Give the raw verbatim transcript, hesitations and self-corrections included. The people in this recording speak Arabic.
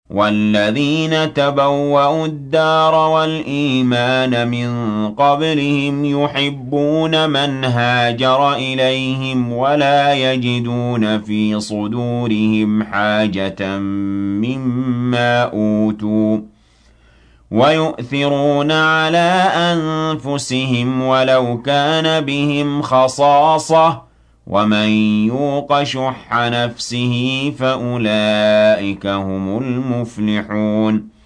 وَالَّذِينَ تَبَوَّءُوا الدَّارَ وَالْإِيمَانَ مِن قَبْلِهِمْ يُحِبُّونَ مَنْ هَاجَرَ إِلَيْهِمْ وَلَا يَجِدُونَ فِي صُدُورِهِمْ حَاجَةً مِّمَّا أُوتُوا وَيُؤْثِرُونَ عَلَىٰ أَنفُسِهِمْ وَلَوْ كَانَ بِهِمْ خَصَاصَةٌ ۚ وَمَن يُوقَ شُحَّ نَفْسِهِ فَأُولَٰئِكَ هُمُ الْمُفْلِحُونَ